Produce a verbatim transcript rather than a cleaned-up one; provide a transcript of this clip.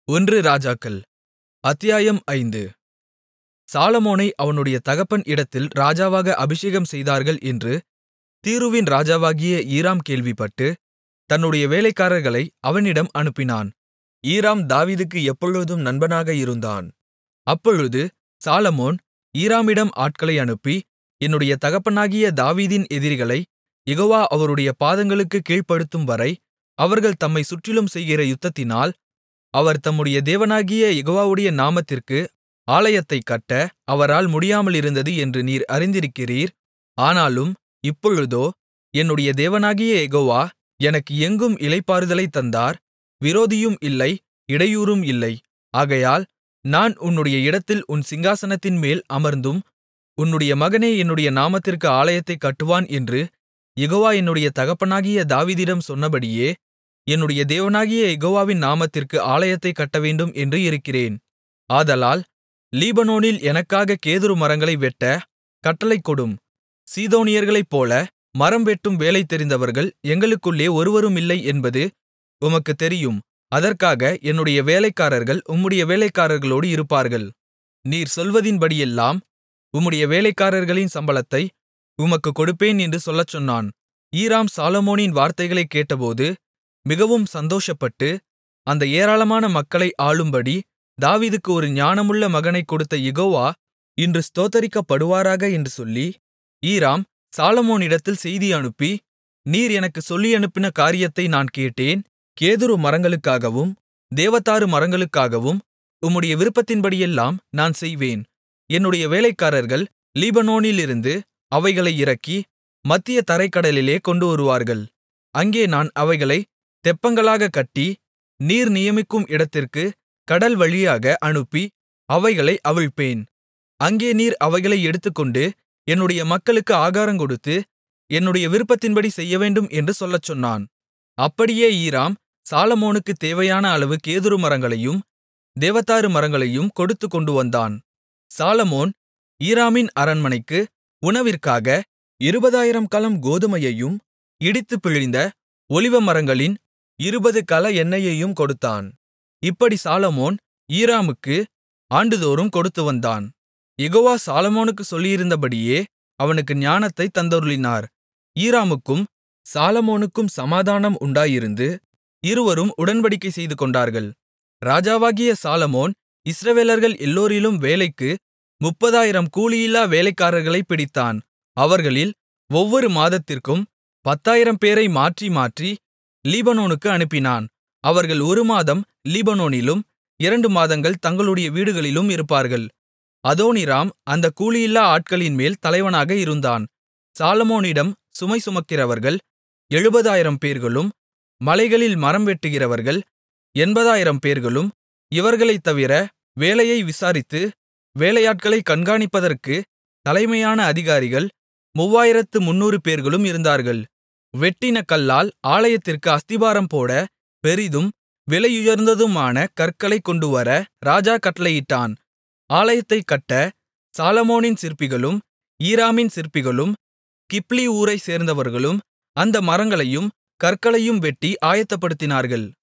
ஒன்று ராஜாக்கள் அத்தியாயம் ஐந்து சாலொமோனை அவனுடைய தகப்பன் இடத்தில் ராஜாவாக அபிஷேகம் செய்தார்கள் என்று தீருவின் ராஜாவாகிய ஈராம் கேள்விப்பட்டு தன்னுடைய வேலைக்காரர்களை அவனிடம் அனுப்பினான். ஈராம் தாவீதுக்கு எப்பொழுதும் நண்பனாக இருந்தான். அப்பொழுது சாலொமோன் ஈராமிடம் ஆட்களை அனுப்பி, என்னுடைய தகப்பனாகிய தாவீதின் எதிரிகளைக் யெகோவா அவருடைய பாதங்களுக்குக் கீழ்ப்படுத்தும்வரை அவர்கள் தம்மைச் சுற்றிலும் செய்கிற யுத்தத்தினால் அவர் தம்முடைய தேவனாகிய யெகோவாவுடைய நாமத்திற்கு ஆலயத்தைக் கட்ட அவரால் முடியாமலிருந்தது என்று நீர் அறிந்திருக்கிறீர். ஆனாலும் இப்பொழுதோ என்னுடைய தேவனாகிய யெகோவா எனக்கு எங்கும் இளைப்பாறுதலைத் தந்தார். விரோதியும் இல்லை, இடையூறும் இல்லை. ஆகையால் நான் உன்னுடைய இடத்தில் உன் சிங்காசனத்தின்மேல் அமர்ந்தும் உன்னுடைய மகனே என்னுடைய நாமத்திற்கு ஆலயத்தைக் கட்டுவான் என்று யெகோவா என்னுடைய தகப்பனாகிய தாவீதிடம் சொன்னபடியே என்னுடைய தேவனாகிய யெகோவாவின் நாமத்திற்கு ஆலயத்தைக் கட்டவேண்டும் என்று இருக்கிறேன். ஆதலால் லீபனோனில் எனக்காகக் கேதுரு மரங்களை வெட்டக் கட்டளை கொடும். சீதோனியர்களைப்போல மரம் வெட்டும் வேலை தெரிந்தவர்கள் எங்களுக்குள்ளே ஒருவருமில்லை என்பது உமக்குத் தெரியும். அதற்காக என்னுடைய வேலைக்காரர்கள் உம்முடைய வேலைக்காரர்களோடு இருப்பார்கள். நீர் சொல்வதின்படியெல்லாம் உம்முடைய வேலைக்காரர்களின் சம்பளத்தை உமக்குக் கொடுப்பேன் என்று சொல்லச் சொன்னான். ஈராம் சாலொமோனின் வார்த்தைகளைக் கேட்டபோது மிகவும் சந்தோஷப்பட்டு, அந்த ஏராளமான மக்களை ஆளும்படி தாவீதுக்கு ஒரு ஞானமுள்ள மகனைக் கொடுத்த யெகோவா இன்று ஸ்தோத்தரிக்கப்படுவாராக என்று சொல்லி, ஈராம் சாலொமோனிடத்தில் செய்தி அனுப்பி, நீர் எனக்குச் சொல்லியனுப்பின காரியத்தை நான் கேட்டேன். கேதுரு மரங்களுக்காகவும் தேவதாரு மரங்களுக்காகவும் உம்முடைய விருப்பத்தின்படியெல்லாம் நான் செய்வேன். என்னுடைய வேலைக்காரர்கள் லீபனோனிலிருந்து அவைகளை இறக்கி மத்திய தரைக்கடலிலே கொண்டுவருவார்கள். அங்கே நான் அவைகளைத் தெப்பங்களாகக் கட்டி நீர் நியமிக்கும் இடத்திற்கு கடல் வழியாக அனுப்பி அவைகளை அவிழ்ப்பேன். அங்கே நீர் அவைகளை எடுத்துக்கொண்டு என்னுடைய மக்களுக்கு ஆகாரங்கொடுத்து என்னுடைய விருப்பத்தின்படி செய்யவேண்டும் என்று சொல்லச் சொன்னான். அப்படியே ஈராம் சாலொமோனுக்குத் தேவையான அளவு கேதுரு மரங்களையும் தேவதாரு மரங்களையும் கொடுத்துக் கொண்டுவந்தான். சாலொமோன் ஈராமின் அரண்மனைக்கு உணவிற்காக இருபதாயிரம் கலம் கோதுமையையும் இடித்துப் பிழிந்த ஒலிவமரங்களின் இருபது கல எண்ணெயையும் கொடுத்தான். இப்படி சாலொமோன் ஈராமுக்கு ஆண்டுதோறும் கொடுத்துவந்தான். யெகோவா சாலொமோனுக்குச் சொல்லியிருந்தபடியே அவனுக்கு ஞானத்தைத் தந்தருளினார். ஈராமுக்கும் சாலொமோனுக்கும் சமாதானம் உண்டாயிருந்து இருவரும் உடன்படிக்கை செய்துகொண்டார்கள். ராஜாவாகிய சாலொமோன் இஸ்ரவேலர்கள் எல்லோரிலும் வேலைக்கு முப்பதாயிரம் கூலியில்லா வேலைக்காரர்களைப் பிடித்தான். அவர்களில் ஒவ்வொரு மாதத்திற்கும் பத்தாயிரம் பேரை மாற்றி மாற்றி லீபனோனுக்கு அனுப்பினான். அவர்கள் ஒரு மாதம் லீபனோனிலும் இரண்டு மாதங்கள் தங்களுடைய வீடுகளிலும் இருப்பார்கள். அதோனிராம் அந்த கூலியில்லா ஆட்களின்மேல் தலைவனாக இருந்தான். சாலொமோனிடம் சுமை சுமக்கிறவர்கள் எழுபதாயிரம் பேர்களும் மலைகளில் மரம் வெட்டுகிறவர்கள் எண்பதாயிரம் பேர்களும், இவர்களைத் தவிர வேலையை விசாரித்து வேலையாட்களைக் கண்காணிப்பதற்கு தலைமையான அதிகாரிகள் மூவாயிரத்து முந்நூறு பேர்களும் இருந்தார்கள். வெட்டின கல்லால் ஆலயத்திற்கு அஸ்திபாரம் போட பெரிதும் விலையுயர்ந்ததுமான கற்களைக் கொண்டுவர ராஜா கட்டளையிட்டான். ஆலயத்தைக் கட்ட சாலொமோனின் சிற்பிகளும் ஈராமின் சிற்பிகளும் கிப்லி ஊரைச் சேர்ந்தவர்களும் அந்த மரங்களையும் கற்களையும் வெட்டி ஆயத்தப்படுத்தினார்கள்.